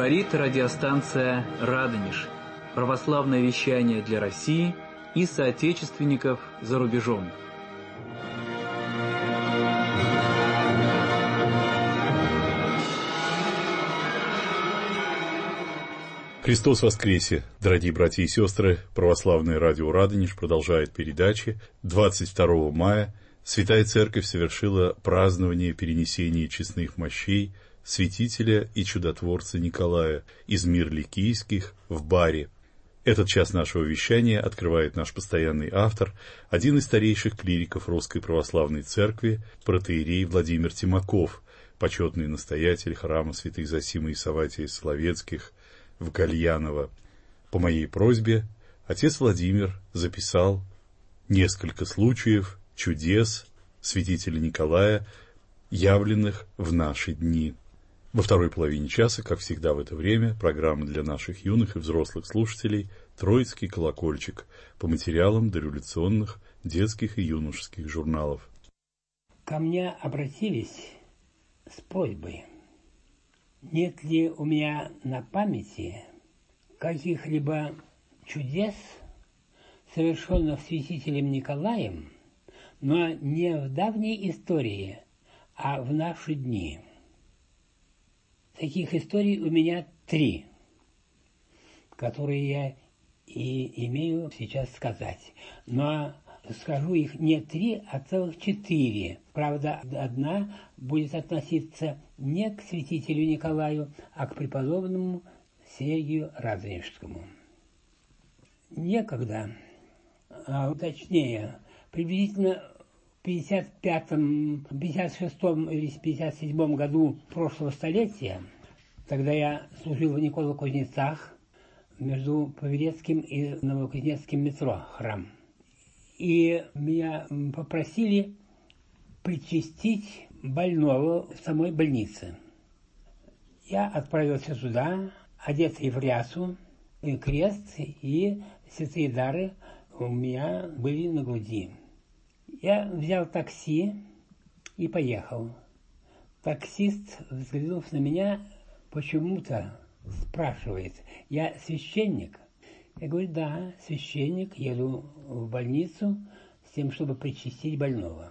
Говорит радиостанция «Радонеж». Православное вещание для России и соотечественников за рубежом. Христос воскресе! Дорогие братья и сестры, православное радио «Радонеж» продолжает передачи. 22 мая Святая Церковь совершила празднование перенесения честных мощей святителя и чудотворца Николая из мир ликийских в Баре. Этот час нашего вещания открывает наш постоянный автор, один из старейших клириков Русской Православной Церкви, протоиерей Владимир Тимаков, почетный настоятель храма святых Зосимы и Савватия Соловецких в Гальяново. По моей просьбе отец Владимир записал несколько случаев чудес святителя Николая, явленных в наши дни. Во второй половине часа, как всегда в это время, программа для наших юных и взрослых слушателей «Троицкий колокольчик» по материалам дореволюционных детских и юношеских журналов. Ко мне обратились с просьбой: нет ли у меня на памяти каких-либо чудес, совершенных святителем Николаем, но не в давней истории, а в наши дни. Таких историй у меня 3, которые я и имею сейчас сказать. Но скажу их не 3, а целых 4. Правда, одна будет относиться не к святителю Николаю, а к преподобному Сергию Радонежскому. Некогда, точнее, приблизительно в 55-м, 56-м или 57-м году прошлого столетия, тогда я служил в Николо-Кузнецах между Павелецким и Новокузнецким метро, храм. И меня попросили причастить больного в самой больнице. Я отправился туда, одетый в рясу, и крест, и святые дары у меня были на груди. Я взял такси и поехал. Таксист, взглянув на меня, почему-то спрашивает: я священник? Я говорю: да, священник, еду в больницу с тем, чтобы причастить больного.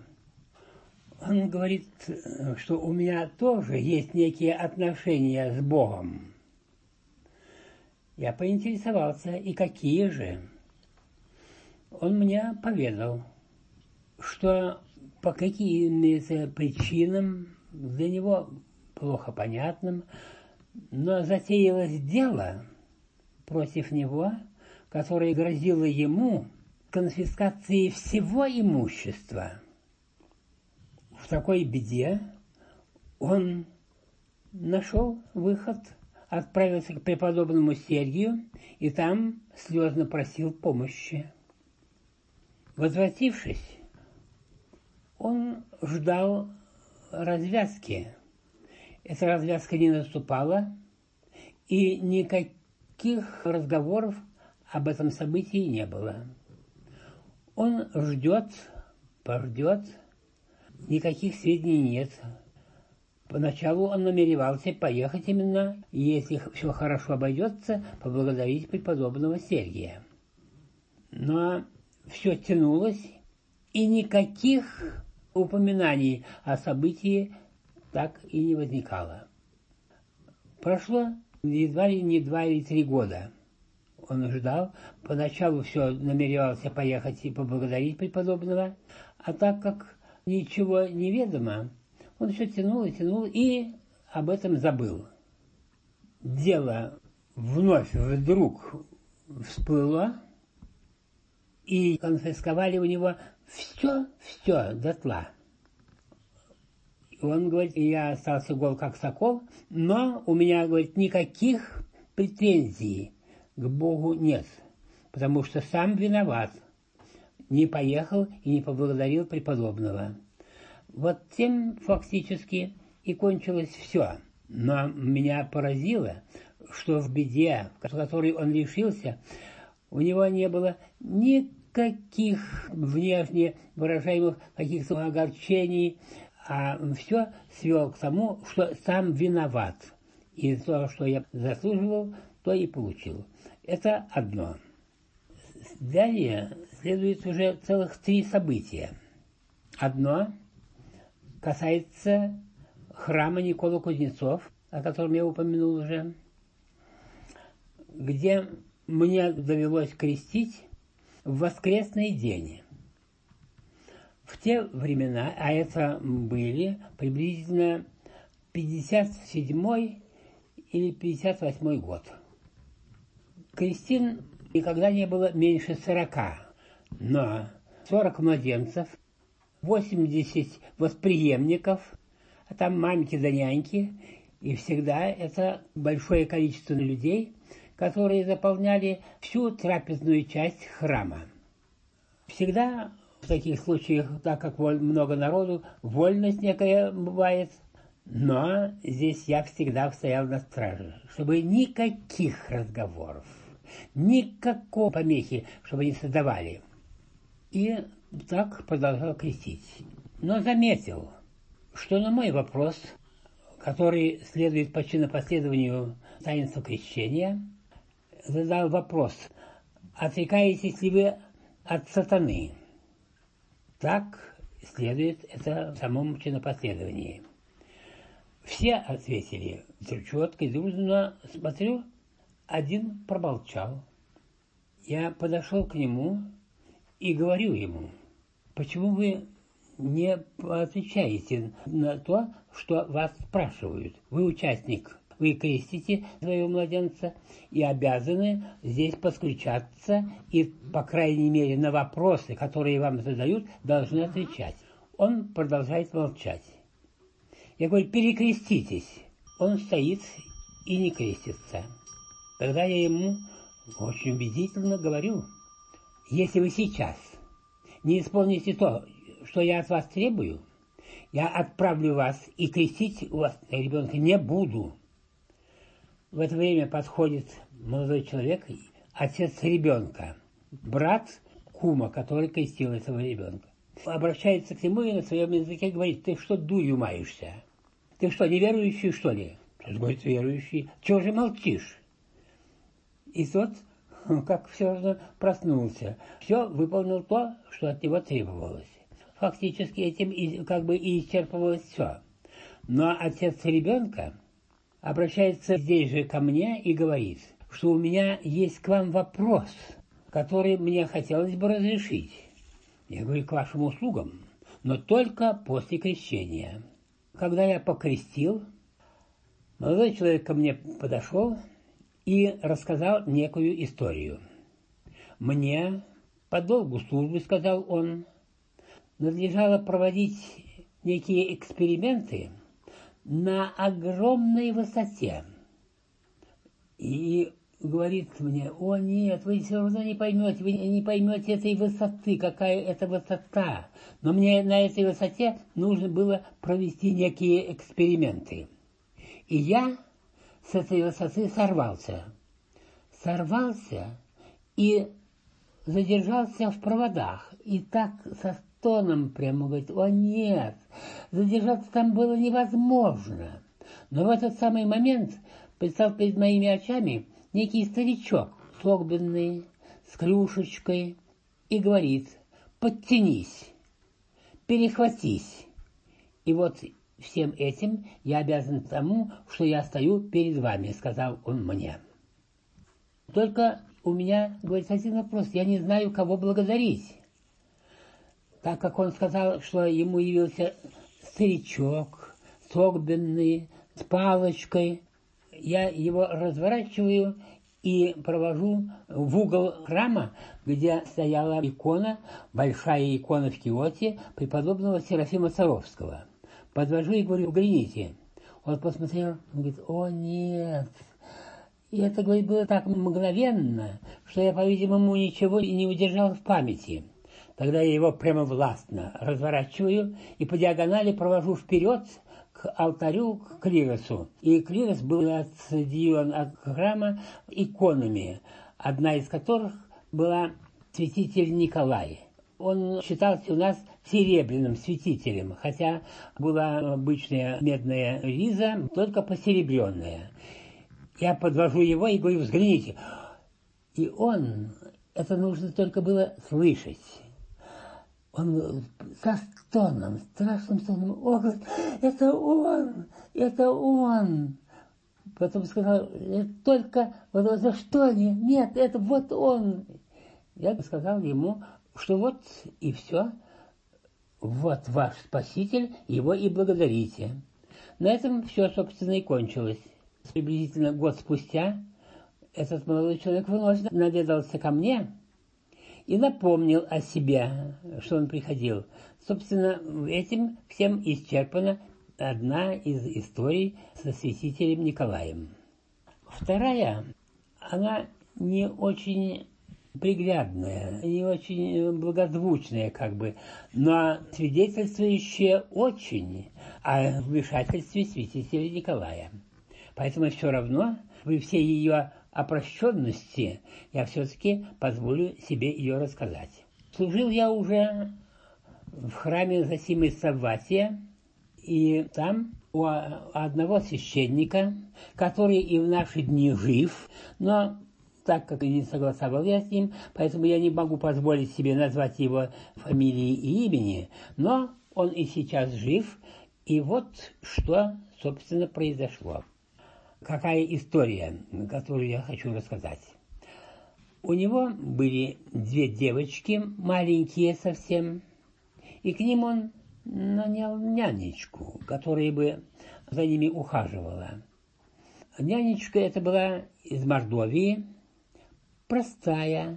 Он говорит, что у меня тоже есть некие отношения с Богом. Я поинтересовался, и какие же? Он мне поведал, что по каким-то причинам, для него плохо понятным, но затеялось дело против него, которое грозило ему конфискацией всего имущества. В такой беде он нашел выход, отправился к преподобному Сергию и там слезно просил помощи. Возвратившись, он ждал развязки. Эта развязка не наступала, и никаких разговоров об этом событии не было. Он ждет, никаких сведений нет. Поначалу он намеревался поехать именно, если все хорошо обойдется, поблагодарить преподобного Сергия. Но все тянулось, и никаких упоминаний о событии так и не возникало. Прошло едва ли не 2 или 3 года. Он ждал, поначалу все намеревался поехать и поблагодарить преподобного, а так как ничего не ведомо, он все тянул и об этом забыл. Дело вновь вдруг всплыло, и конфисковали у него все дотла. Он говорит: я остался гол как сокол, но у меня, говорит, никаких претензий к Богу нет, потому что сам виноват. Не поехал и не поблагодарил преподобного. Вот тем фактически и кончилось все. Но меня поразило, что в беде, в которой он лишился, у него не было никаких внешне выражаемых каких-то огорчений, а все свел к тому, что сам виноват. И то, что я заслуживал, то и получил. Это одно. Далее следует уже целых 3 события. Одно касается храма Никола Кузнецов, о котором я упомянул уже, где мне довелось крестить в воскресный день. В те времена, а это были приблизительно 57 или 58 год, крестин никогда не было меньше 40, но 40 младенцев, 80 восприемников, а там мамки да няньки, и всегда это большое количество людей, которые заполняли всю трапезную часть храма. Всегда в таких случаях, так как много народу, вольность некая бывает, но здесь я всегда стоял на страже, чтобы никаких разговоров, никакой помехи, чтобы не создавали. И так продолжал крестить. Но заметил, что на мой вопрос, который следует по чинопоследованию таинства крещения, задал вопрос: отрекаетесь ли вы от сатаны? Так следует это в самом чинопоследовании. Все ответили четко и дружно, но смотрю, один промолчал. Я подошел к нему и говорю ему: почему вы не отвечаете на то, что вас спрашивают? Вы участник, вы крестите своего младенца и обязаны здесь подключаться и, по крайней мере, на вопросы, которые вам задают, должны отвечать. Он продолжает молчать. Я говорю: перекреститесь. Он стоит и не крестится. Тогда я ему очень убедительно говорю: если вы сейчас не исполните то, что я от вас требую, я отправлю вас и крестить у вас ребенка не буду. В это время подходит молодой человек, отец ребенка, брат кума, который крестил этого ребенка. Обращается к нему и на своем языке говорит: ты что дурью маешься? Ты что, неверующий, что ли? Тот говорит: верующий. Чего же молчишь? И тот, как все равно, проснулся. Все выполнил то, что от него требовалось. Фактически этим как бы и исчерпывалось все. Но отец ребенка обращается здесь же ко мне и говорит, что у меня есть к вам вопрос, который мне хотелось бы разрешить. Я говорю: к вашим услугам, но только после крещения. Когда я покрестил, молодой человек ко мне подошел и рассказал некую историю. Мне по долгу службы, сказал он, надлежало проводить некие эксперименты на огромной высоте. И говорит мне: о нет, вы все равно не поймете этой высоты, какая это высота. Но мне на этой высоте нужно было провести некие эксперименты. И я с этой высоты сорвался и задержался в проводах. И так со стоном прямо говорит: о нет, задержаться там было невозможно. Но в этот самый момент предстал перед моими очами некий старичок, согбенный, с клюшечкой, и говорит: подтянись, перехватись. И вот всем этим я обязан тому, что я стою перед вами, сказал он мне. Только у меня, говорит, один вопрос: я не знаю, кого благодарить. Так как он сказал, что ему явился старичок, согбенный, с палочкой, я его разворачиваю и провожу в угол храма, где стояла икона, большая икона в киоте преподобного Серафима Саровского. Подвожу и говорю: взгляните. Он посмотрел, он говорит: о нет. И это, говорит, было так мгновенно, что я, по-видимому, ничего не удержал в памяти. Тогда я его прямо властно разворачиваю и по диагонали провожу вперед к алтарю, к клиросу. И клирос был отсоединен от храма иконами, одна из которых была святитель Николай. Он считался у нас серебряным святителем, хотя была обычная медная риза, только посеребренная. Я подвожу его и говорю: взгляните. И он, это нужно только было слышать. Он со стоном, страшным стоном: о, говорит, это он. Потом сказал: только, вот за что они? Нет, это вот он. Я сказал ему, что вот и все. Вот ваш Спаситель, его и благодарите. На этом все, собственно, и кончилось. Приблизительно год спустя этот молодой человек вновь наведался ко мне и напомнил о себе, что он приходил. Собственно, этим всем исчерпана одна из историй со святителем Николаем. Вторая, она не очень приглядная, не очень благозвучная, но свидетельствующая очень о вмешательстве святителя Николая. Поэтому все равно, при всей ее опрощенности, я все-таки позволю себе ее рассказать. Служил я уже в храме Зосимы Савватия, и там у одного священника, который и в наши дни жив, но так как не согласовал я с ним, поэтому я не могу позволить себе назвать его фамилии и имени, но он и сейчас жив, и вот что, собственно, произошло. Какая история, которую я хочу рассказать. У него были две девочки, маленькие совсем, и к ним он нанял нянечку, которая бы за ними ухаживала. Нянечка эта была из Мордовии, простая,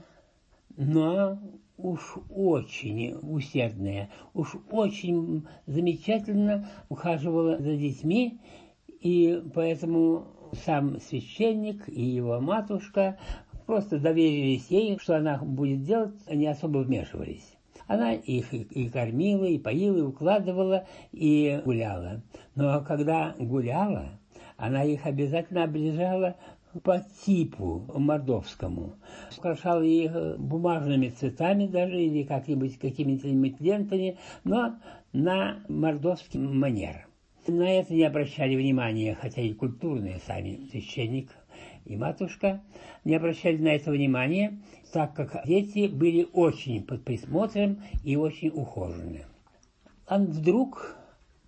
но уж очень усердная, уж очень замечательно ухаживала за детьми, и поэтому сам священник и его матушка просто доверились ей, что она будет делать, не особо вмешивались. Она их и кормила, и поила, и укладывала, и гуляла. Но когда гуляла, она их обязательно обрежала по типу мордовскому. Украшала их бумажными цветами даже, или какими-нибудь лентами, но на мордовский манер. На это не обращали внимания, хотя и культурные сами священник и матушка не обращали на это внимания, так как дети были очень под присмотром и очень ухожены. А вдруг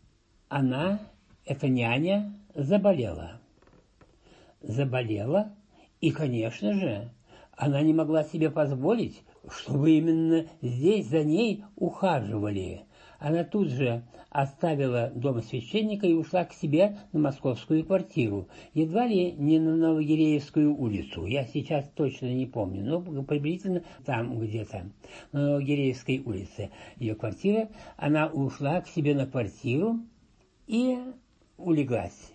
эта няня, заболела, и, конечно же, она не могла себе позволить, чтобы именно здесь за ней ухаживали. Она тут же оставила дом священника и ушла к себе на московскую квартиру, едва ли не на Новогиреевскую улицу. Я сейчас точно не помню, но приблизительно там где-то, на Новогиреевской улице ее квартира. Она ушла к себе на квартиру и улеглась.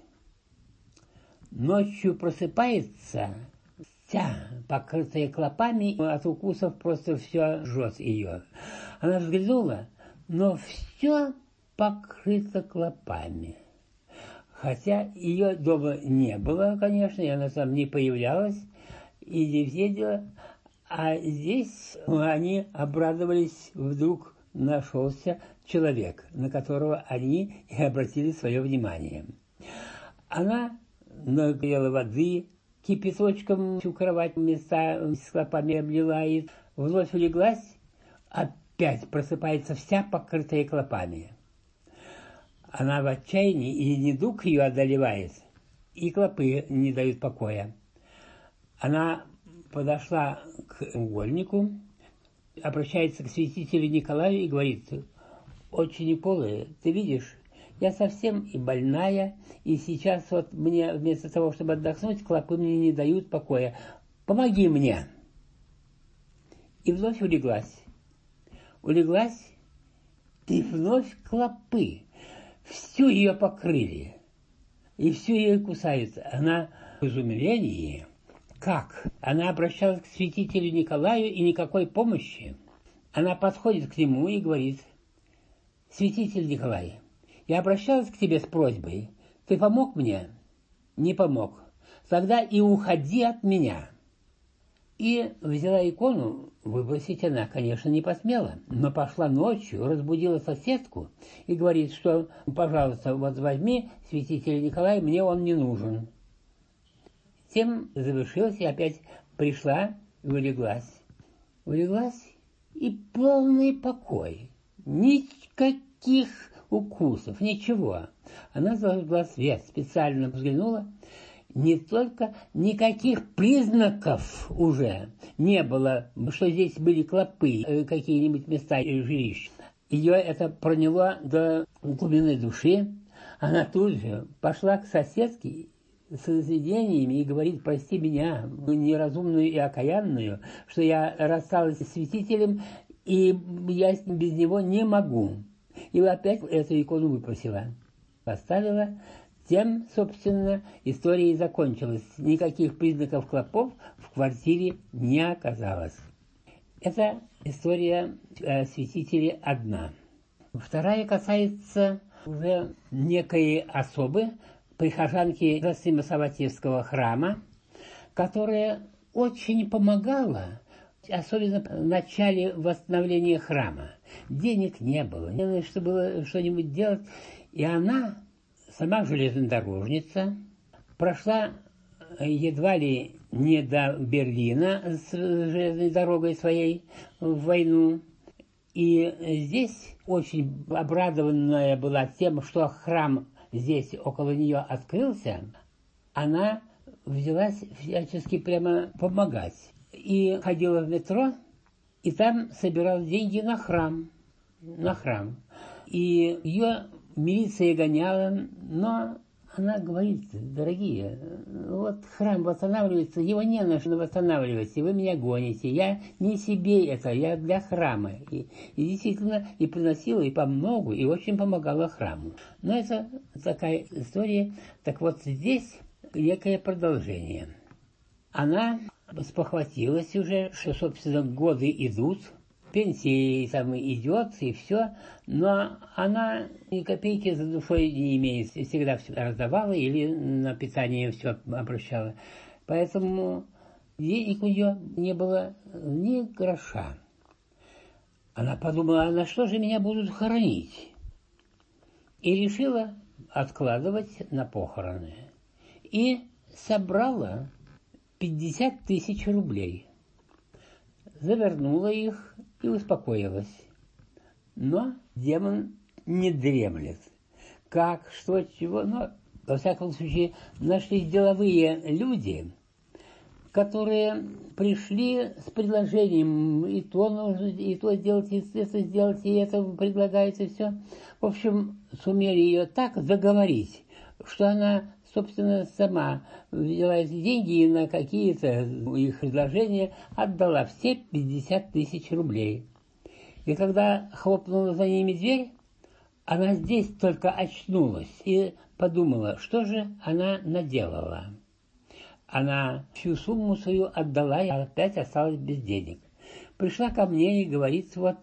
Ночью просыпается, вся покрытая клопами, от укусов просто все жжет ее. Она взглянула, но все покрыто клопами. Хотя ее дома не было, конечно, и она там не появлялась, и не видела. А здесь они обрадовались, вдруг нашелся человек, на которого они и обратили свое внимание. Она нагрела воды, кипяточком всю кровать места с клопами облила и вновь улеглась, опять просыпается вся покрытая клопами. Она в отчаянии, и недуг ее одолевает, и клопы не дают покоя. Она подошла к угольнику, обращается к святителю Николаю и говорит: «Отче Николай, ты видишь, я совсем и больная, и сейчас вот мне вместо того, чтобы отдохнуть, клопы мне не дают покоя. Помоги мне». И вновь улеглась, и вновь клопы всю ее покрыли, и всю ее кусают. Она в изумлении. Как? Она обращалась к святителю Николаю, и никакой помощи. Она подходит к нему и говорит: «Святитель Николай, я обращалась к тебе с просьбой. Ты помог мне?» «Не помог. Тогда и уходи от меня». И взяла икону, выбросить она, конечно, не посмела, но пошла ночью, разбудила соседку и говорит, что, пожалуйста, вот возьми святителя Николая, мне он не нужен. Тем завершилось, и опять пришла и улеглась. Улеглась, и полный покой. Никаких укусов, ничего. Она зажгла свет, специально взглянула. Не только никаких признаков уже не было, что здесь были клопы, какие-нибудь места жилищ. Ее это проняло до глубины души. Она тут же пошла к соседке с извинениями и говорит: прости меня, неразумную и окаянную, что я рассталась с святителем, и я без него не могу. И опять эту икону выпросила. Поставила. Тем, собственно, история и закончилась. Никаких признаков клопов в квартире не оказалось. Это история святителя одна. Вторая касается уже некой особы, прихожанки Зосимо-Саватьевского храма, которая очень помогала, особенно в начале восстановления храма. Денег не было, не было, что было что-нибудь делать, и она... Сама железнодорожница, прошла едва ли не до Берлина с железной дорогой своей в войну. И здесь очень обрадованная была тем, что храм здесь около нее открылся, она взялась всячески прямо помогать. И ходила в метро, и там собирала деньги на храм. И ее... милиция гоняла, но она говорит: дорогие, вот храм восстанавливается, его не на что восстанавливать, и вы меня гоните, я не себе это, я для храма. И действительно, и приносила, и помногу, и очень помогала храму. Но это такая история. Так вот здесь некое продолжение. Она спохватилась уже, что, собственно, годы идут, пенсии там идет, и все, но она ни копейки за душой не имеет, всегда все раздавала или на питание все обращала. Поэтому денег у нее не было ни гроша. Она подумала: а на что же меня будут хоронить? И решила откладывать на похороны. И собрала 50 000 рублей. Завернула их и успокоилась. Но демон не дремлет. Как, что, чего, но, во всяком случае, нашлись деловые люди, которые пришли с предложением: и то нужно, и то сделать, и это сделать, и это предлагают, и все. В общем, сумели ее так заговорить, что она, собственно, сама взяла эти деньги и на какие-то их предложения отдала все 50 000 рублей. И когда хлопнула за ними дверь, она здесь только очнулась и подумала, что же она наделала. Она всю сумму свою отдала и опять осталась без денег. Пришла ко мне и говорит: вот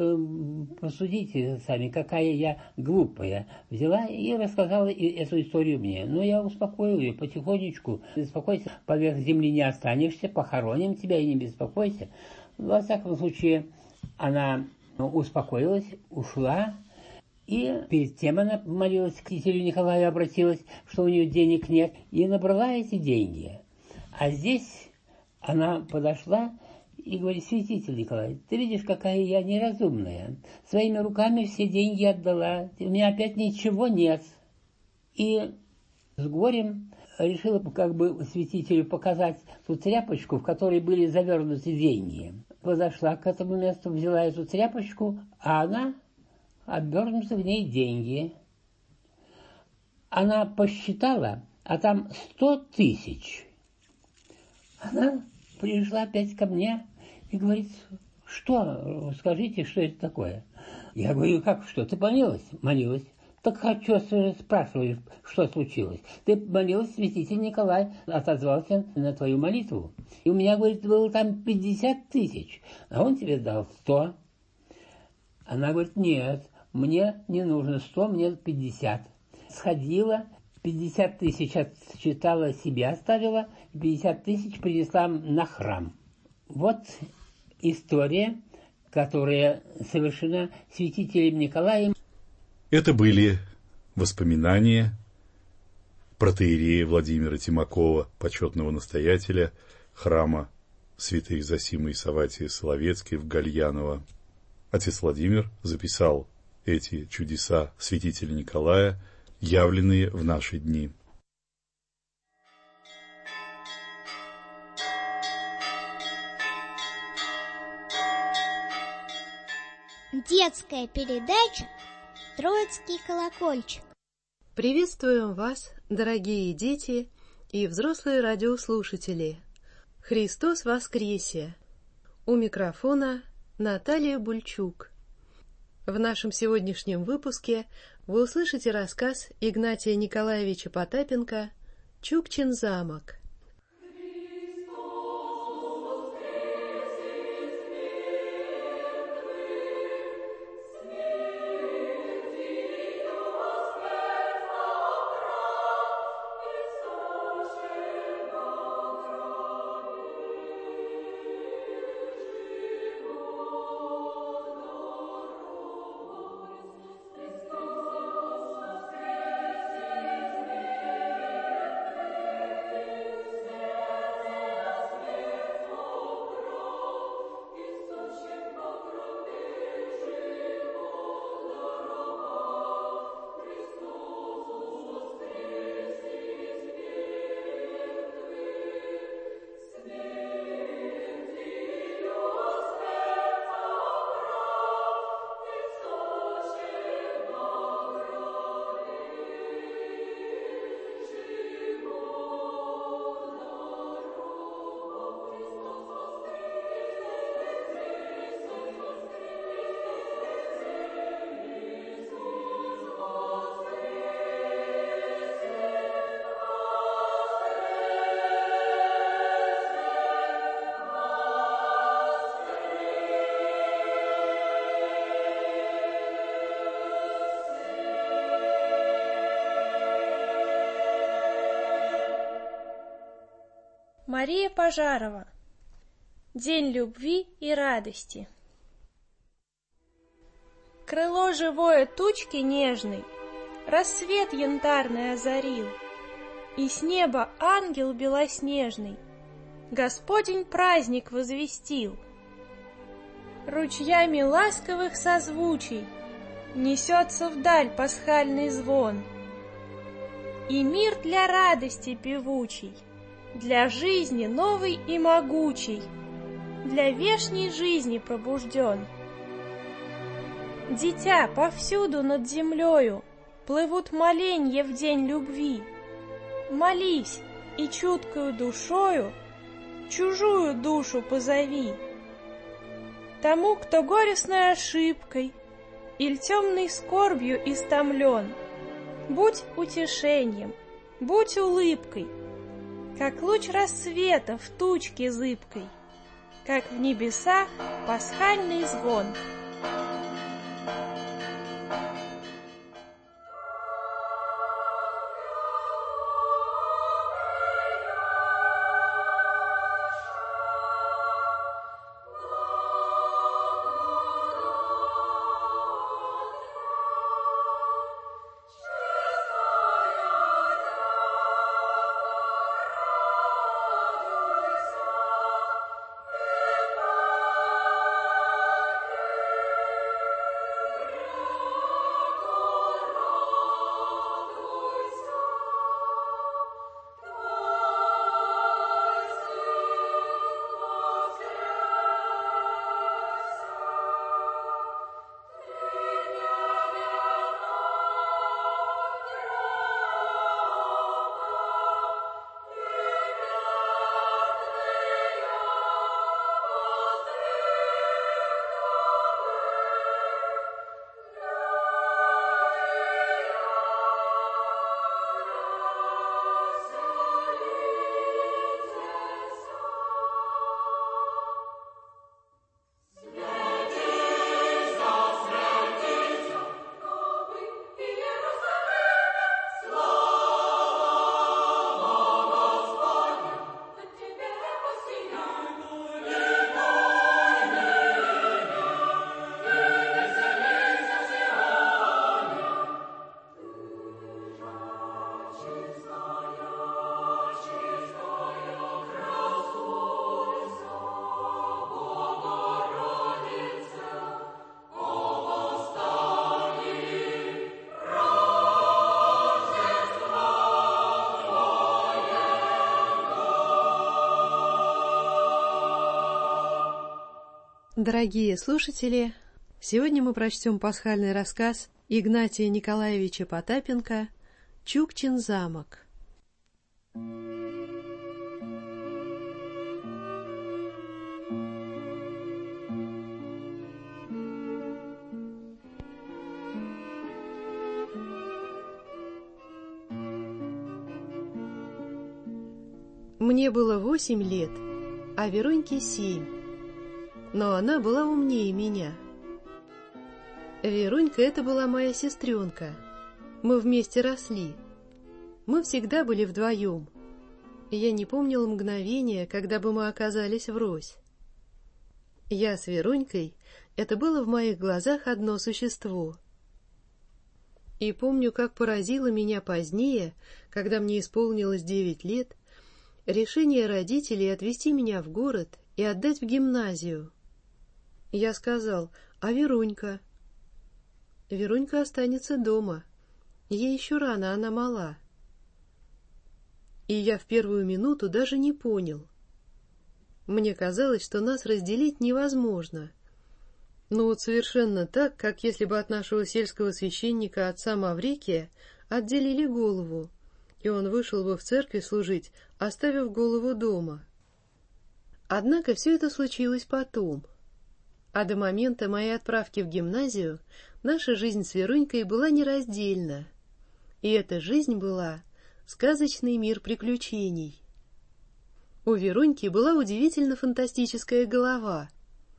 посудите сами, какая я глупая. Взяла и рассказала эту историю мне. Но я успокоил ее потихонечку. Не беспокойся, поверх земли не останешься, похороним тебя, и не беспокойся. Во всяком случае, она успокоилась, ушла. И перед тем она молилась к святителю Николаю, обратилась, что у нее денег нет, и набрала эти деньги. А здесь она подошла и говорит: святитель Николай, ты видишь, какая я неразумная. Своими руками все деньги отдала, у меня опять ничего нет. И с горем решила как бы святителю показать ту тряпочку, в которой были завернуты деньги. Подошла к этому месту, взяла эту тряпочку, а она обернуты в ней деньги. Она посчитала, а там 100 000. Она пришла опять ко мне и говорит: что, скажите, что это такое? Я говорю: как что, ты молилась? Молилась. Так а что спрашиваешь, что случилось? Ты молилась, святитель Николай отозвался на твою молитву. И у меня, говорит, было там 50 000, а он тебе дал 100. Она говорит: нет, мне не нужно 100, мне 50. Сходила, 50 000 отсчитала себе, оставила, 50 000 принесла на храм. Вот история, которая совершена святителем Николаем. Это были воспоминания протоиерея Владимира Тимакова, почетного настоятеля храма святых Зосимы и Савватия Соловецкой в Гальяново. Отец Владимир записал эти чудеса святителя Николая, явленные в наши дни. Детская передача «Троицкий колокольчик». Приветствуем вас, дорогие дети и взрослые радиослушатели. Христос воскресе! У микрофона Наталья Бульчук. В нашем сегодняшнем выпуске вы услышите рассказ Игнатия Николаевича Потапенко «Чукчин замок». Мария Пожарова. День любви и радости. Крыло живое тучки нежной рассвет янтарный озарил, и с неба ангел белоснежный Господень праздник возвестил. Ручьями ласковых созвучий несется вдаль пасхальный звон, и мир для радости певучий, для жизни новой и могучей, для вешней жизни пробужден. Дитя, повсюду над землею плывут моленья в день любви. Молись и чуткою душою чужую душу позови. Тому, кто горестной ошибкой иль темной скорбью истомлен, будь утешением, будь улыбкой, как луч рассвета в тучке зыбкой, как в небесах пасхальный звон. Дорогие слушатели, сегодня мы прочтем пасхальный рассказ Игнатия Николаевича Потапенко «Чукчин замок». Мне было 8 лет, а Веруньке 7, но она была умнее меня. Верунька — это была моя сестренка, мы вместе росли, мы всегда были вдвоем. Я не помнила мгновения, когда бы мы оказались врозь. Я с Верунькой — это было в моих глазах одно существо. И помню, как поразило меня позднее, когда мне исполнилось 9 лет, решение родителей отвезти меня в город и отдать в гимназию. Я сказал: «А Верунька?» «Верунька останется дома. Ей еще рано, она мала». И я в первую минуту даже не понял. Мне казалось, что нас разделить невозможно. Но вот совершенно так, как если бы от нашего сельского священника отца Маврикия отделили голову, и он вышел бы в церковь служить, оставив голову дома. Однако все это случилось потом. А до момента моей отправки в гимназию наша жизнь с Верунькой была нераздельна. И эта жизнь была сказочный мир приключений. У Веруньки была удивительно фантастическая голова.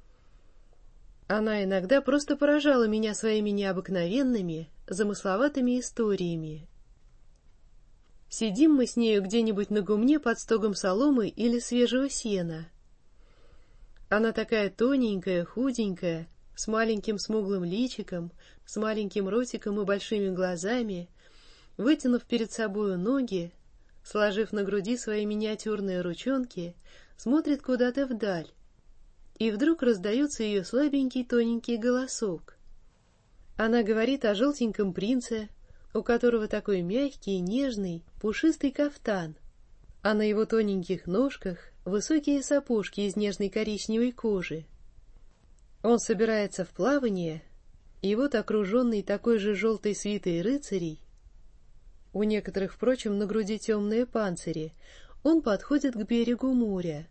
Она иногда просто поражала меня своими необыкновенными, замысловатыми историями. Сидим мы с нею где-нибудь на гумне под стогом соломы или свежего сена. Она такая тоненькая, худенькая, с маленьким смуглым личиком, с маленьким ротиком и большими глазами, вытянув перед собою ноги, сложив на груди свои миниатюрные ручонки, смотрит куда-то вдаль, и вдруг раздается ее слабенький тоненький голосок. Она говорит о желтеньком принце, у которого такой мягкий, нежный, пушистый кафтан, а на его тоненьких ножках высокие сапожки из нежной коричневой кожи. Он собирается в плавание, и вот, окруженный такой же желтой свитой рыцарей, у некоторых, впрочем, на груди темные панцири, он подходит к берегу моря.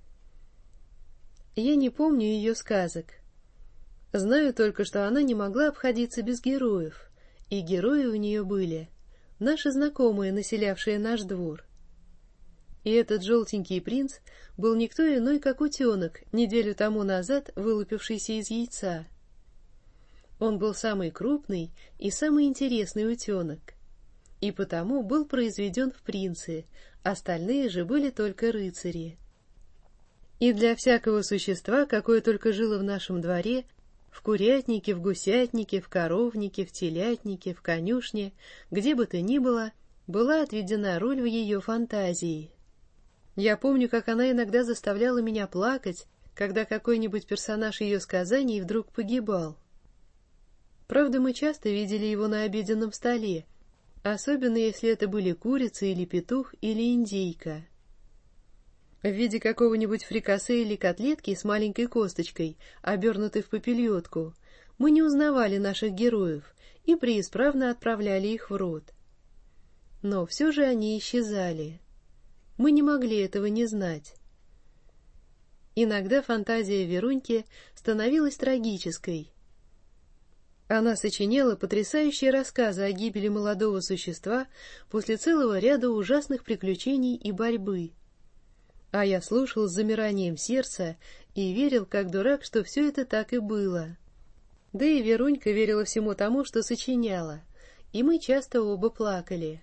Я не помню ее сказок. Знаю только, что она не могла обходиться без героев, и герои у нее были наши знакомые, населявшие наш двор. И этот желтенький принц был никто иной, как утенок, неделю тому назад вылупившийся из яйца. Он был самый крупный и самый интересный утенок, и потому был произведен в принцы, остальные же были только рыцари. И для всякого существа, какое только жило в нашем дворе, в курятнике, в гусятнике, в коровнике, в телятнике, в конюшне, где бы то ни было, была отведена роль в ее фантазии. Я помню, как она иногда заставляла меня плакать, когда какой-нибудь персонаж ее сказаний вдруг погибал. Правда, мы часто видели его на обеденном столе, особенно если это были курица или петух или индейка. В виде какого-нибудь фрикасе или котлетки с маленькой косточкой, обернутой в попельотку, мы не узнавали наших героев и преисправно отправляли их в рот. Но все же они исчезали. Мы не могли этого не знать. Иногда фантазия Веруньки становилась трагической. Она сочиняла потрясающие рассказы о гибели молодого существа после целого ряда ужасных приключений и борьбы. А я слушал с замиранием сердца и верил, как дурак, что все это так и было. Да и Верунька верила всему тому, что сочиняла, и мы часто оба плакали.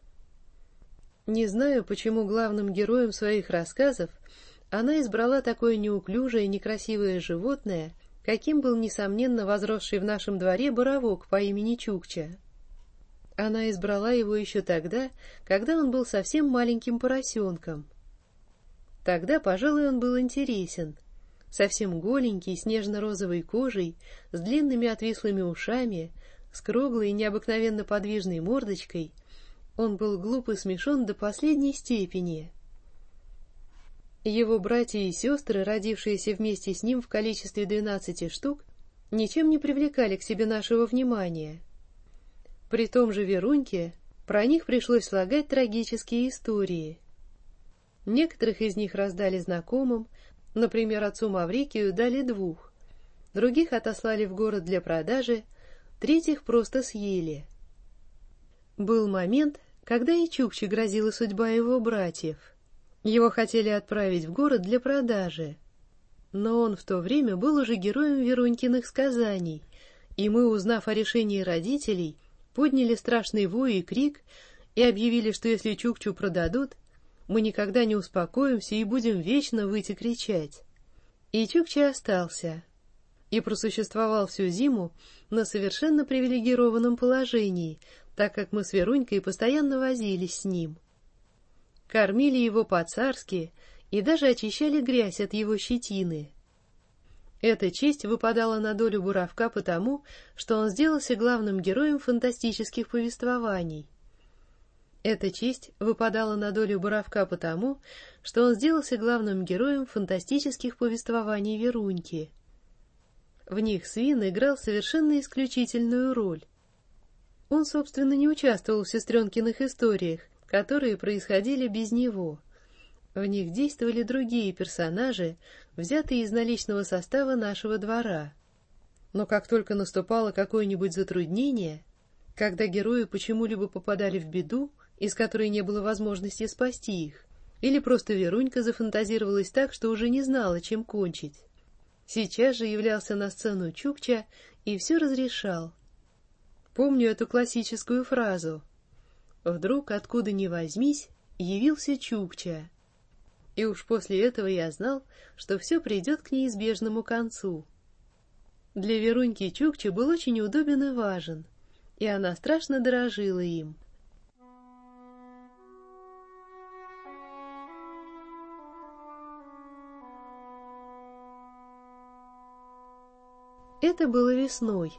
Не знаю, почему главным героем своих рассказов она избрала такое неуклюжее и некрасивое животное, каким был, несомненно, возросший в нашем дворе боровок по имени Чукча. Она избрала его еще тогда, когда он был совсем маленьким поросенком. Тогда, пожалуй, он был интересен. Совсем голенький, с нежно-розовой кожей, с длинными отвислыми ушами, с круглой и необыкновенно подвижной мордочкой, он был глуп и смешон до последней степени. Его братья и сестры, родившиеся вместе с ним в количестве 12 штук, ничем не привлекали к себе нашего внимания. При том же Веруньке про них пришлось слагать трагические истории. Некоторых из них раздали знакомым, например, отцу Маврикию дали 2, других отослали в город для продажи, третьих просто съели. Был момент, когда и Чукче грозила судьба его братьев. Его хотели отправить в город для продажи. Но он в то время был уже героем Верунькиных сказаний, и мы, узнав о решении родителей, подняли страшный вой и крик и объявили, что если Чукчу продадут, мы никогда не успокоимся и будем вечно выть и кричать. И Чукча остался, и просуществовал всю зиму на совершенно привилегированном положении, так как мы с Верунькой постоянно возились с ним. Кормили его по-царски и даже очищали грязь от его щетины. Эта честь выпадала на долю Буравка потому, что он сделался главным героем фантастических повествований. Эта честь выпадала на долю Буравка потому, что он сделался главным героем фантастических повествований Веруньки. В них свин играл совершенно исключительную роль. Он, собственно, не участвовал в сестренкиных историях, которые происходили без него. В них действовали другие персонажи, взятые из наличного состава нашего двора. Но как только наступало какое-нибудь затруднение, когда герои почему-либо попадали в беду, из которой не было возможности спасти их, или просто Верунька зафантазировалась так, что уже не знала, чем кончить, сейчас же являлся на сцену Чукча и все разрешал. Помню эту классическую фразу: «Вдруг, откуда ни возьмись, явился Чукча». И уж после этого я знал, что все придет к неизбежному концу. Для Веруньки Чукча был очень удобен и важен, и она страшно дорожила им. Это было весной.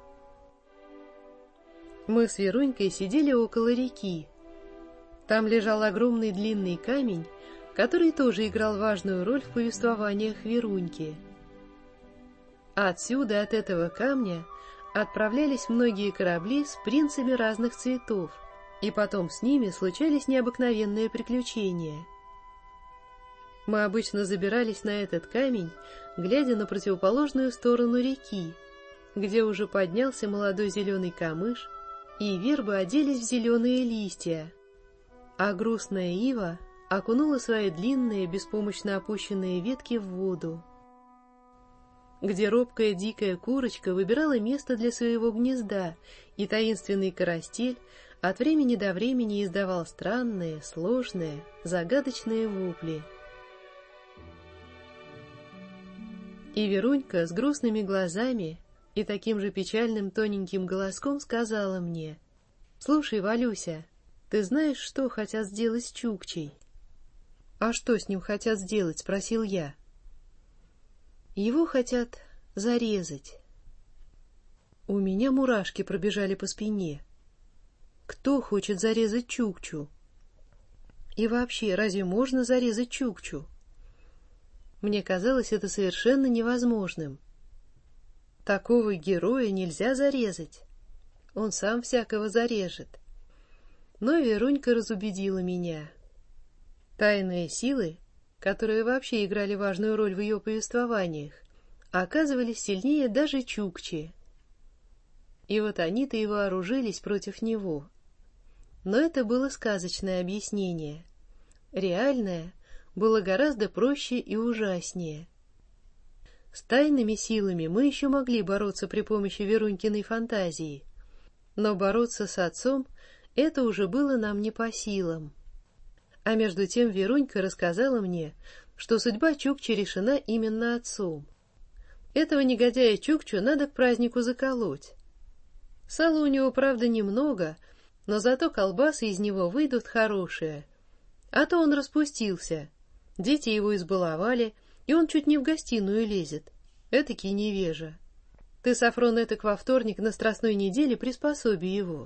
Мы с Верунькой сидели около реки. Там лежал огромный длинный камень, который тоже играл важную роль в повествованиях Веруньки. Отсюда, от этого камня, отправлялись многие корабли с принцами разных цветов, и потом с ними случались необыкновенные приключения. Мы обычно забирались на этот камень, глядя на противоположную сторону реки, где уже поднялся молодой зеленый камыш, и вербы оделись в зеленые листья, а грустная ива окунула свои длинные, беспомощно опущенные ветки в воду, где робкая дикая курочка выбирала место для своего гнезда, и таинственный карастель от времени до времени издавал странные, сложные, загадочные вопли. И Верунька с грустными глазами и таким же печальным тоненьким голоском сказала мне: «Слушай, Валюся, ты знаешь, что хотят сделать с Чукчей?» «А что с ним хотят сделать?» — спросил я. «Его хотят зарезать». У меня мурашки пробежали по спине. Кто хочет зарезать Чукчу? И вообще, разве можно зарезать Чукчу? Мне казалось это совершенно невозможным. Такого героя нельзя зарезать. Он сам всякого зарежет. Но Верунька разубедила меня. Тайные силы, которые вообще играли важную роль в ее повествованиях, оказывались сильнее даже Чукчи. И вот они-то и вооружились против него. Но это было сказочное объяснение. Реальное было гораздо проще и ужаснее. С тайными силами мы еще могли бороться при помощи Верунькиной фантазии, но бороться с отцом — это уже было нам не по силам. А между тем Верунька рассказала мне, что судьба Чукчи решена именно отцом. Этого негодяя Чукчу надо к празднику заколоть. Сала у него, правда, немного, но зато колбасы из него выйдут хорошие. А то он распустился. Дети его избаловали, и он чуть не в гостиную лезет. Этакий невежа. Ты, Сафрон, этак во вторник на Страстной неделе приспособи его.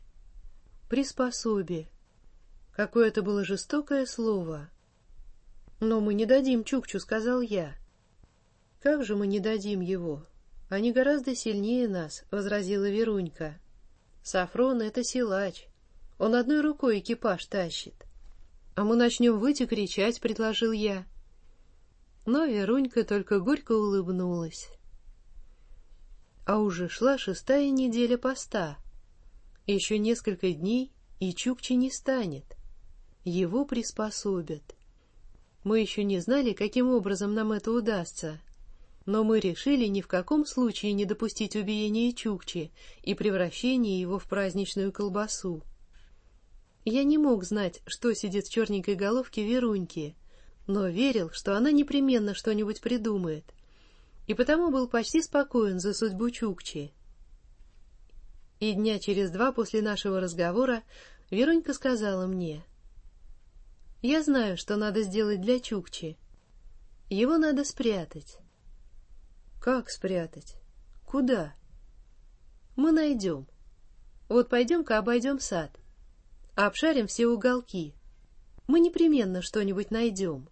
Приспособи. Какое это было жестокое слово. «Но мы не дадим Чукчу», — сказал я. «Как же мы не дадим его? Они гораздо сильнее нас», — возразила Верунька. «Сафрон — это силач. Он одной рукой экипаж тащит». «А мы начнем выть и кричать», — предложил я. Но Верунька только горько улыбнулась. А уже шла 6-я неделя поста. Еще несколько дней, и Чукчи не станет. Его приспособят. Мы еще не знали, каким образом нам это удастся. Но мы решили ни в каком случае не допустить убиения Чукчи и превращения его в праздничную колбасу. Я не мог знать, что сидит в черненькой головке Веруньки, но верил, что она непременно что-нибудь придумает, и потому был почти спокоен за судьбу Чукчи. И дня через 2 после нашего разговора Верунька сказала мне: «Я знаю, что надо сделать для Чукчи. Его надо спрятать». «Как спрятать? Куда?» «Мы найдем. Вот пойдем-ка обойдем сад. Обшарим все уголки. Мы непременно что-нибудь найдем».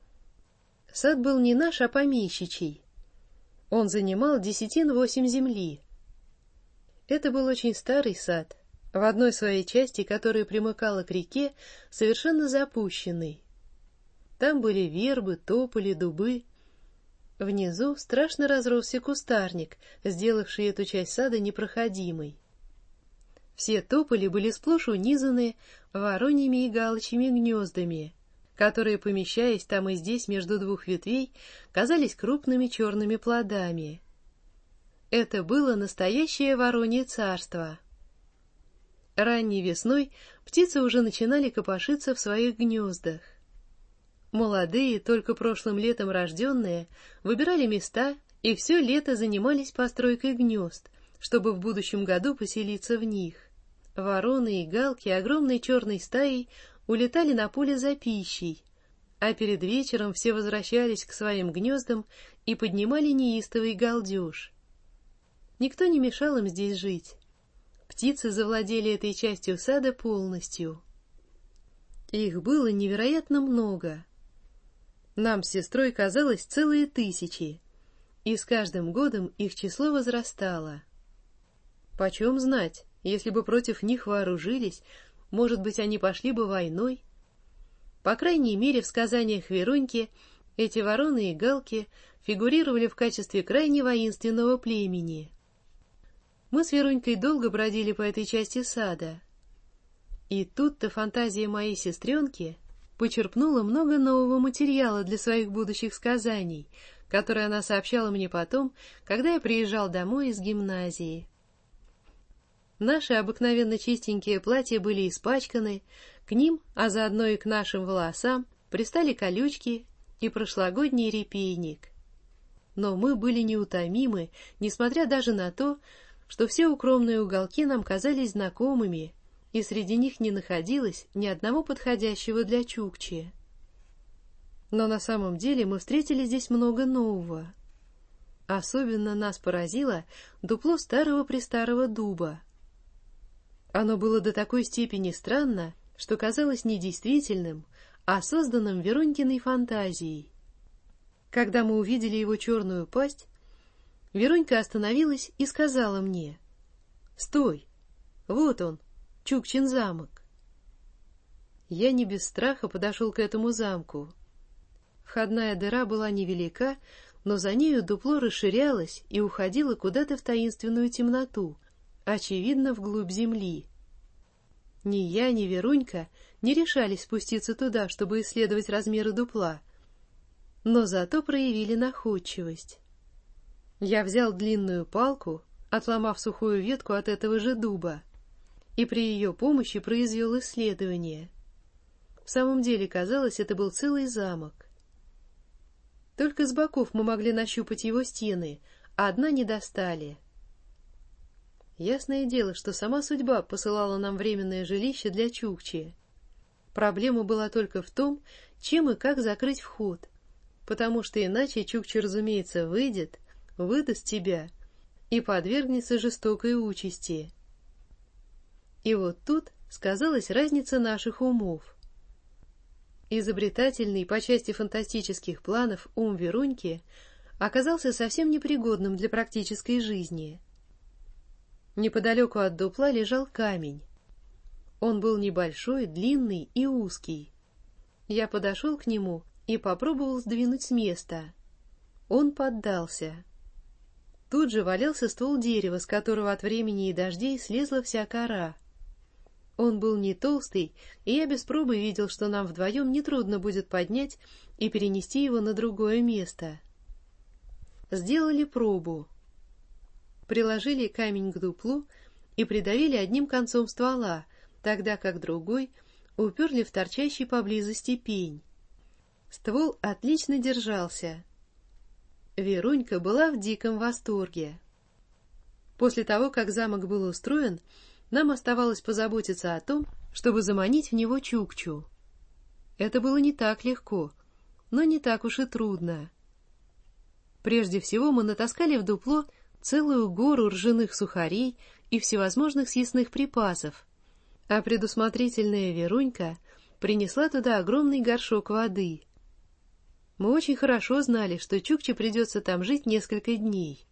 Сад был не наш, а помещичий. Он занимал 10 земли. Это был очень старый сад, в одной своей части, которая примыкала к реке, совершенно запущенный. Там были вербы, тополи, дубы. Внизу страшно разросся кустарник, сделавший эту часть сада непроходимой. Все тополи были сплошь унизаны вороньими и галочьими гнездами, которые, помещаясь там и здесь между 2 ветвей, казались крупными черными плодами. Это было настоящее воронье царство. Ранней весной птицы уже начинали копошиться в своих гнездах. Молодые, только прошлым летом рожденные, выбирали места и все лето занимались постройкой гнезд, чтобы в будущем году поселиться в них. Вороны и галки огромной черной стаей улетали на поле за пищей, а перед вечером все возвращались к своим гнездам и поднимали неистовый галдеж. Никто не мешал им здесь жить. Птицы завладели этой частью сада полностью. Их было невероятно много. Нам с сестрой казалось целые 1000, и с каждым годом их число возрастало. Почем знать, если бы против них вооружились, может быть, они пошли бы войной? По крайней мере, в сказаниях Веруньки эти вороны и галки фигурировали в качестве крайне воинственного племени. Мы с Верунькой долго бродили по этой части сада. И тут-то фантазия моей сестренки почерпнула много нового материала для своих будущих сказаний, которые она сообщала мне потом, когда я приезжал домой из гимназии. Наши обыкновенно чистенькие платья были испачканы, к ним, а заодно и к нашим волосам, пристали колючки и прошлогодний репейник. Но мы были неутомимы, несмотря даже на то, что все укромные уголки нам казались знакомыми, и среди них не находилось ни одного подходящего для Чукчи. Но на самом деле мы встретили здесь много нового. Особенно нас поразило дупло старого-престарого дуба. Оно было до такой степени странно, что казалось не действительным, а созданным Верунькиной фантазией. Когда мы увидели его черную пасть, Верунька остановилась и сказала мне: «Стой! Вот он, Чукчин замок». Я не без страха подошел к этому замку. Входная дыра была невелика, но за нею дупло расширялось и уходило куда-то в таинственную темноту, очевидно, вглубь земли. Ни я, ни Верунька не решались спуститься туда, чтобы исследовать размеры дупла, но зато проявили находчивость. Я взял длинную палку, отломав сухую ветку от этого же дуба, и при ее помощи произвел исследование. В самом деле, казалось, это был целый замок. Только с боков мы могли нащупать его стены, а одна не достали. Ясное дело, что сама судьба посылала нам временное жилище для Чукчи. Проблема была только в том, чем и как закрыть вход, потому что иначе Чукчи, разумеется, выдаст тебя и подвергнется жестокой участи. И вот тут сказалась разница наших умов. Изобретательный по части фантастических планов ум Веруньки оказался совсем непригодным для практической жизни. Неподалеку от дупла лежал камень. Он был небольшой, длинный и узкий. Я подошел к нему и попробовал сдвинуть с места. Он поддался. Тут же валялся ствол дерева, с которого от времени и дождей слезла вся кора. Он был не толстый, и я без пробы видел, что нам вдвоем нетрудно будет поднять и перенести его на другое место. Сделали пробу. Приложили камень к дуплу и придавили одним концом ствола, тогда как другой уперли в торчащий поблизости пень. Ствол отлично держался. Верунька была в диком восторге. После того, как замок был устроен, нам оставалось позаботиться о том, чтобы заманить в него Чукчу. Это было не так легко, но не так уж и трудно. Прежде всего мы натаскали в дупло целую гору ржаных сухарей и всевозможных съестных припасов, а предусмотрительная Верунька принесла туда огромный горшок воды. Мы очень хорошо знали, что Чукче придется там жить несколько дней.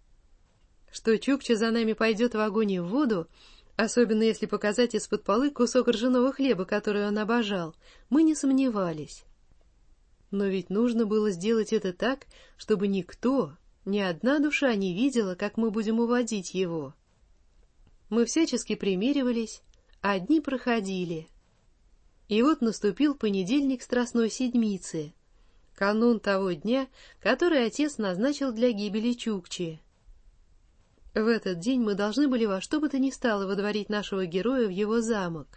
Что Чукча за нами пойдет в огонь и в воду, особенно если показать из-под полы кусок ржаного хлеба, который он обожал, мы не сомневались. Но ведь нужно было сделать это так, чтобы никто, ни одна душа не видела, как мы будем уводить его. Мы всячески примеривались, а дни проходили. И вот наступил понедельник Страстной Седмицы, канун того дня, который отец назначил для гибели Чукчи. В этот день мы должны были во что бы то ни стало водворить нашего героя в его замок.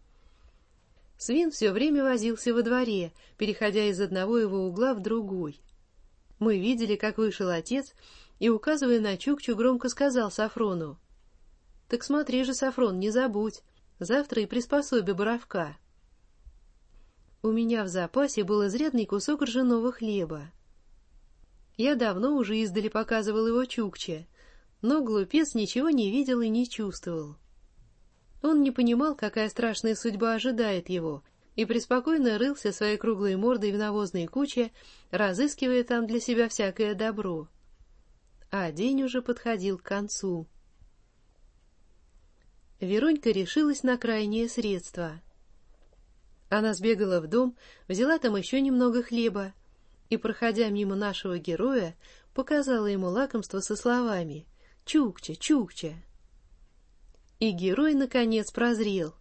Свин все время возился во дворе, переходя из одного его угла в другой. Мы видели, как вышел отец, и, указывая на Чукчу, громко сказал Сафрону: «Так смотри же, Сафрон, не забудь, завтра и приспособи боровка». У меня в запасе был изрядный кусок ржаного хлеба. Я давно уже издали показывал его Чукче, но глупец ничего не видел и не чувствовал. Он не понимал, какая страшная судьба ожидает его, и преспокойно рылся своей круглой мордой в навозной куче, разыскивая там для себя всякое добро. А день уже подходил к концу. Верунька решилась на крайнее средство. Она сбегала в дом, взяла там еще немного хлеба и, проходя мимо нашего героя, показала ему лакомство со словами: «Чукча, Чукча». И герой, наконец, прозрел.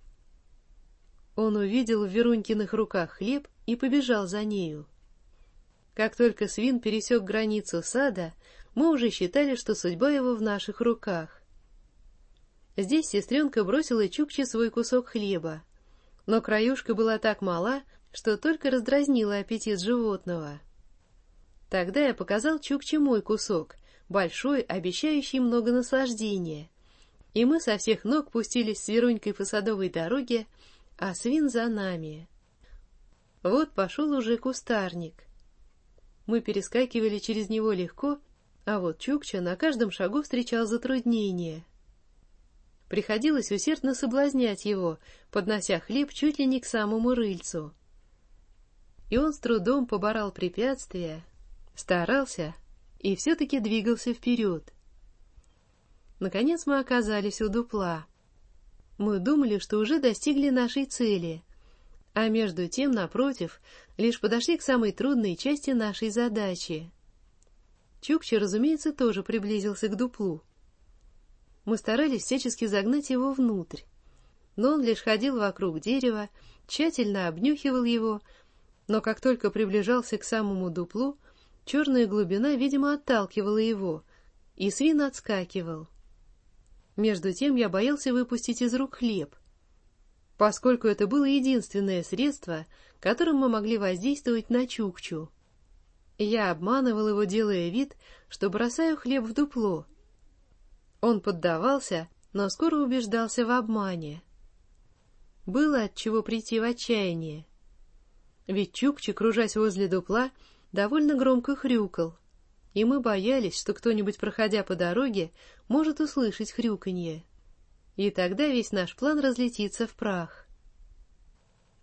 Он увидел в Верунькиных руках хлеб и побежал за нею. Как только свин пересек границу сада, мы уже считали, что судьба его в наших руках. Здесь сестренка бросила Чукче свой кусок хлеба, но краюшка была так мала, что только раздразнила аппетит животного. Тогда я показал Чукче мой кусок, большой, обещающий много наслаждения, и мы со всех ног пустились с Верунькой по садовой дороге, а свин за нами. Вот пошел уже кустарник. Мы перескакивали через него легко, а вот Чукча на каждом шагу встречал затруднения. Приходилось усердно соблазнять его, поднося хлеб чуть ли не к самому рыльцу. И он с трудом поборол препятствия, старался и все-таки двигался вперед. Наконец мы оказались у дупла. Мы думали, что уже достигли нашей цели, а между тем, напротив, лишь подошли к самой трудной части нашей задачи. Чукча, разумеется, тоже приблизился к дуплу. Мы старались всячески загнать его внутрь, но он лишь ходил вокруг дерева, тщательно обнюхивал его, но как только приближался к самому дуплу, черная глубина, видимо, отталкивала его, и свин отскакивал. Между тем я боялся выпустить из рук хлеб, поскольку это было единственное средство, которым мы могли воздействовать на Чукчу. Я обманывал его, делая вид, что бросаю хлеб в дупло. Он поддавался, но скоро убеждался в обмане. Было от чего прийти в отчаяние. Ведь Чукча, кружась возле дупла, довольно громко хрюкал, и мы боялись, что кто-нибудь, проходя по дороге, может услышать хрюканье. И тогда весь наш план разлетится в прах.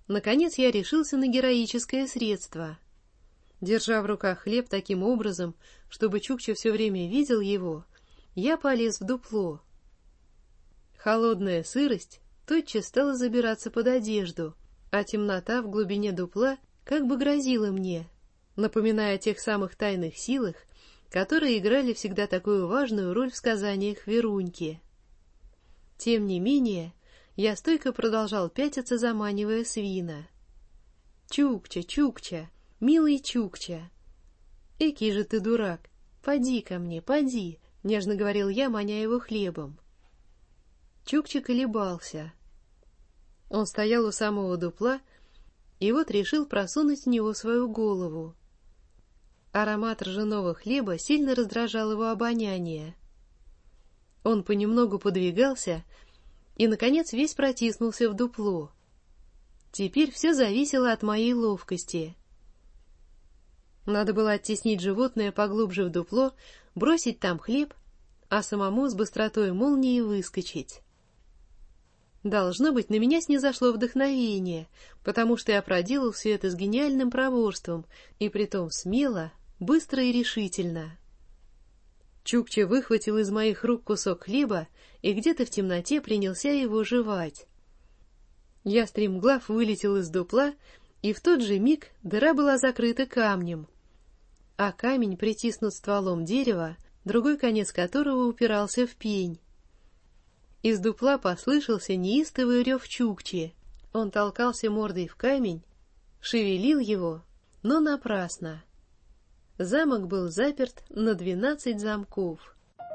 Наконец я решился на героическое средство. Держа в руках хлеб таким образом, чтобы Чукча все время видел его, я полез в дупло. Холодная сырость тотчас стала забираться под одежду, а темнота в глубине дупла как бы грозила мне, напоминая о тех самых тайных силах, которые играли всегда такую важную роль в сказаниях Веруньки. Тем не менее, я стойко продолжал пятиться, заманивая свина. «Чукча, Чукча, милый Чукча!» «Экий же ты дурак! Поди ко мне, поди!» — нежно говорил я, маня его хлебом. Чукча колебался. Он стоял у самого дупла и вот решил просунуть в него свою голову. Аромат ржаного хлеба сильно раздражал его обоняние. Он понемногу подвигался и, наконец, весь протиснулся в дупло. Теперь все зависело от моей ловкости. Надо было оттеснить животное поглубже в дупло, бросить там хлеб, а самому с быстротой молнии выскочить. Должно быть, на меня снизошло вдохновение, потому что я проделал все это с гениальным проворством, и притом смело, быстро и решительно. Чукча выхватил из моих рук кусок хлеба и где-то в темноте принялся его жевать. Я стремглав вылетел из дупла, и в тот же миг дыра была закрыта камнем, а камень притиснут стволом дерева, другой конец которого упирался в пень. Из дупла послышался неистовый рев Чукчи. Он толкался мордой в камень, шевелил его, но напрасно. Замок был заперт на 12 замков.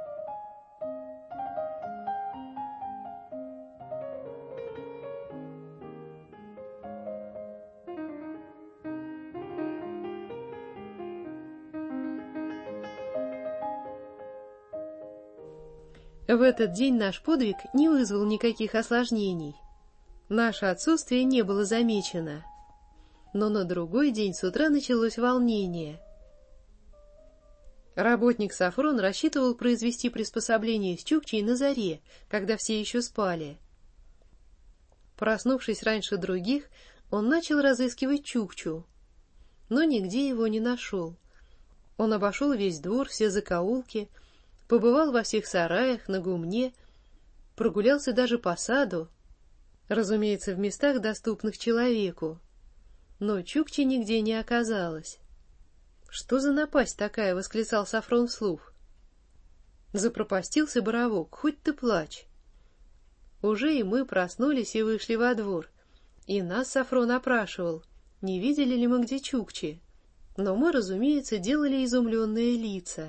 В этот день наш подвиг не вызвал никаких осложнений. Наше отсутствие не было замечено. Но на другой день с утра началось волнение. Работник Софрон рассчитывал произвести приспособление с Чукчей на заре, когда все еще спали. Проснувшись раньше других, он начал разыскивать Чукчу, но нигде его не нашел. Он обошел весь двор, все закоулки, побывал во всех сараях, на гумне, прогулялся даже по саду, разумеется, в местах, доступных человеку. Но Чукчи нигде не оказалось. «Что за напасть такая?» — восклицал Софрон вслух. Запропастился боровок, хоть ты плачь. Уже и мы проснулись и вышли во двор, и нас Софрон опрашивал, не видели ли мы где Чукчи, но мы, разумеется, делали изумленные лица.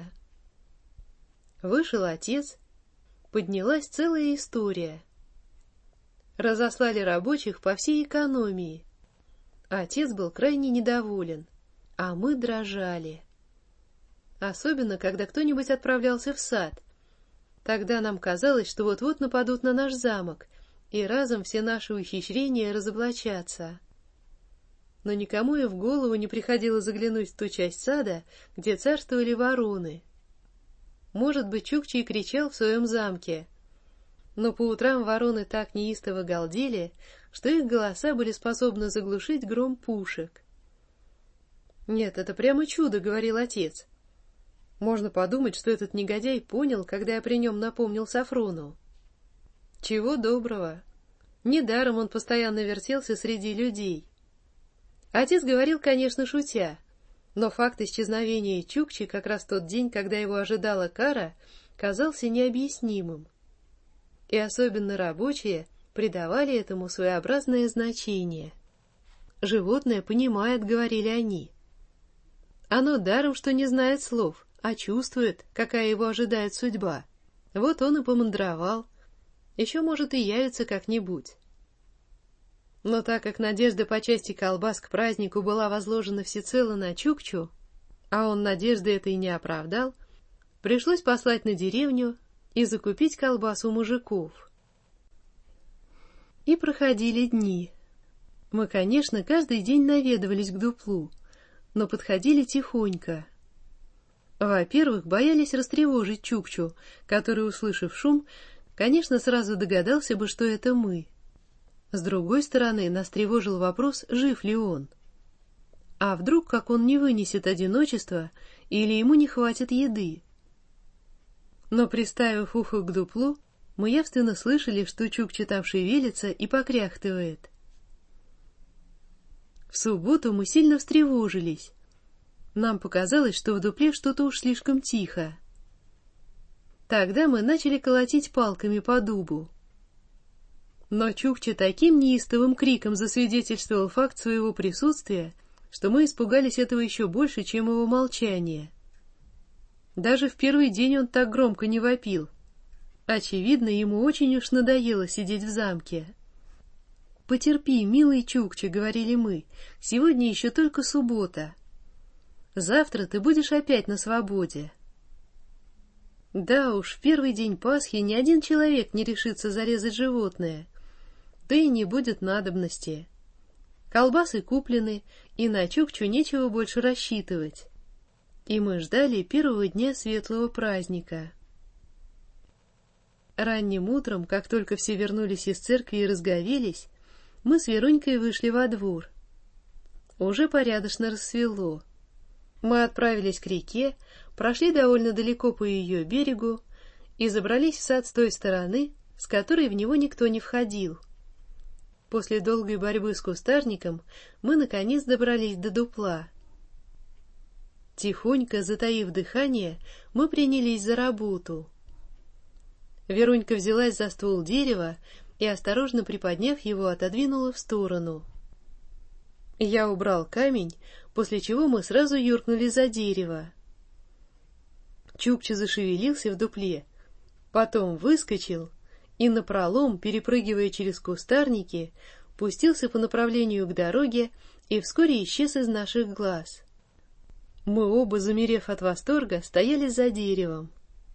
Вышел отец, поднялась целая история. Разослали рабочих по всей экономии. Отец был крайне недоволен, а мы дрожали. Особенно, когда кто-нибудь отправлялся в сад. Тогда нам казалось, что вот-вот нападут на наш замок, и разом все наши ухищрения разоблачатся. Но никому и в голову не приходило заглянуть в ту часть сада, где царствовали вороны. Может быть, Чукча и кричал в своем замке, но по утрам вороны так неистово галдели, что их голоса были способны заглушить гром пушек. «Нет, это прямо чудо», — говорил отец. Можно подумать, что этот негодяй понял, когда я при нем напомнил Софрону. Чего доброго. Недаром он постоянно вертелся среди людей. Отец говорил, конечно, шутя, но факт исчезновения Чукчи как раз в тот день, когда его ожидала кара, казался необъяснимым. И особенно рабочие придавали этому своеобразное значение. «Животное понимает», — говорили они. Оно даром, что не знает слов, а чувствует, какая его ожидает судьба. Вот он и помандровал. Еще, может, и явится как-нибудь. Но так как надежда по части колбас к празднику была возложена всецело на Чукчу, а он надежды этой не оправдал, пришлось послать на деревню и закупить колбас у мужиков. И проходили дни. Мы, конечно, каждый день наведывались к дуплу, но подходили тихонько. Во-первых, боялись растревожить Чукчу, который, услышав шум, конечно, сразу догадался бы, что это мы. С другой стороны, нас тревожил вопрос, жив ли он. А вдруг, как он не вынесет одиночества, или ему не хватит еды? Но, приставив ухо к дуплу, мы явственно слышали, что Чукча там шевелится и покряхтывает. В субботу мы сильно встревожились. Нам показалось, что в дупле что-то уж слишком тихо. Тогда мы начали колотить палками по дубу. Но Чукча таким неистовым криком засвидетельствовал факт своего присутствия, что мы испугались этого еще больше, чем его молчания. Даже в первый день он так громко не вопил. Очевидно, ему очень уж надоело сидеть в замке. «Потерпи, милый Чукча», — говорили мы, — «сегодня еще только суббота. Завтра ты будешь опять на свободе». Да уж, в первый день Пасхи ни один человек не решится зарезать животное, да и не будет надобности. Колбасы куплены, и на Чукчу нечего больше рассчитывать. И мы ждали первого дня светлого праздника. Ранним утром, как только все вернулись из церкви и разговелись, мы с Верунькой вышли во двор. Уже порядочно рассвело. Мы отправились к реке, прошли довольно далеко по ее берегу и забрались в сад с той стороны, с которой в него никто не входил. После долгой борьбы с кустарником мы, наконец, добрались до дупла. Тихонько, затаив дыхание, мы принялись за работу. Верунька взялась за ствол дерева и, осторожно приподняв его, отодвинула в сторону. Я убрал камень, после чего мы сразу юркнули за дерево. Чукча зашевелился в дупле, потом выскочил и напролом, перепрыгивая через кустарники, пустился по направлению к дороге и вскоре исчез из наших глаз. Мы оба, замерев от восторга, стояли за деревом.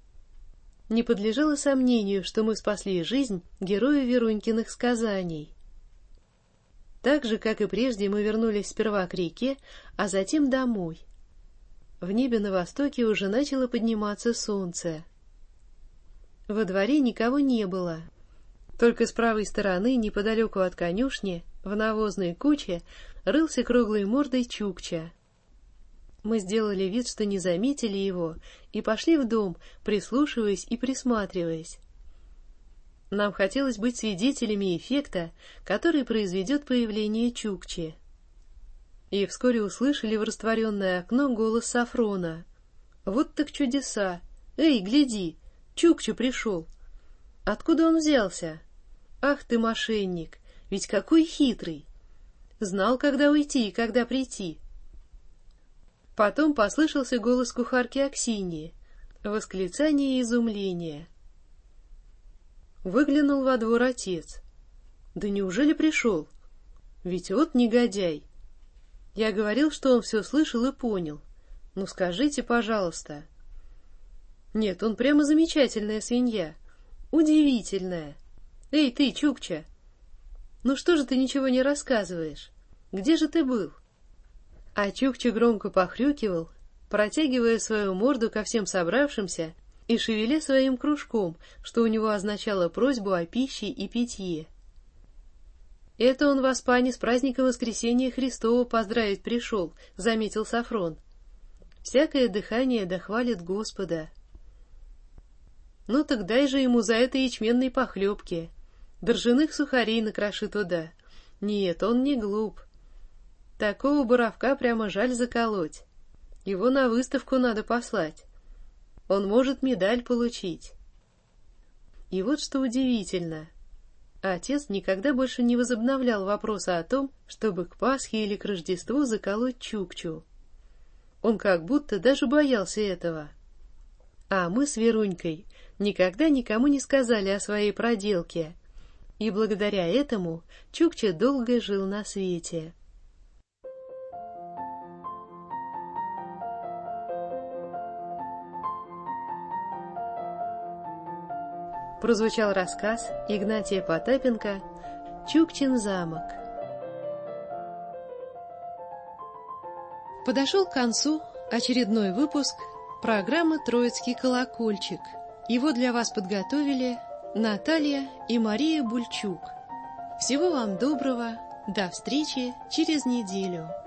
Не подлежало сомнению, что мы спасли жизнь герою Верунькиных сказаний. Так же, как и прежде, мы вернулись сперва к реке, а затем домой. В небе на востоке уже начало подниматься солнце. Во дворе никого не было. Только с правой стороны, неподалеку от конюшни, в навозной куче, рылся круглой мордой Чукча. Мы сделали вид, что не заметили его, и пошли в дом, прислушиваясь и присматриваясь. Нам хотелось быть свидетелями эффекта, который произведет появление Чукчи. И вскоре услышали в растворенное окно голос Сафрона. «Вот так чудеса! Эй, гляди! Чукча пришел! Откуда он взялся? Ах ты, мошенник! Ведь какой хитрый! Знал, когда уйти и когда прийти!» Потом послышался голос кухарки Аксиньи, восклицание и изумление. Выглянул во двор отец. Да неужели пришел? Ведь вот негодяй. Я говорил, что он все слышал и понял. Ну скажите, пожалуйста. Нет, он прямо замечательная свинья. Удивительная. Эй, ты, Чукча! Ну что же ты ничего не рассказываешь? Где же ты был? А Чукча громко похрюкивал, протягивая свою морду ко всем собравшимся и шевеля своим кружком, что у него означало просьбу о пище и питье. «Это он вас, пани, с праздником Воскресения Христова поздравить пришел», — заметил Сафрон. «Всякое дыхание дохвалит Господа». «Ну так дай же ему за это ячменной похлебки, ржаных сухарей накроши туда. Нет, он не глуп. Такого боровка прямо жаль заколоть. Его на выставку надо послать. Он может медаль получить». И вот что удивительно. Отец никогда больше не возобновлял вопроса о том, чтобы к Пасхе или к Рождеству заколоть Чукчу. Он как будто даже боялся этого. А мы с Верунькой никогда никому не сказали о своей проделке, и благодаря этому Чукча долго жил на свете. Прозвучал рассказ Игнатия Потапенко «Чукчин замок». Подошел к концу очередной выпуск программы «Троицкий колокольчик». Его для вас подготовили Наталья и Мария Бульчук. Всего вам доброго. До встречи через неделю.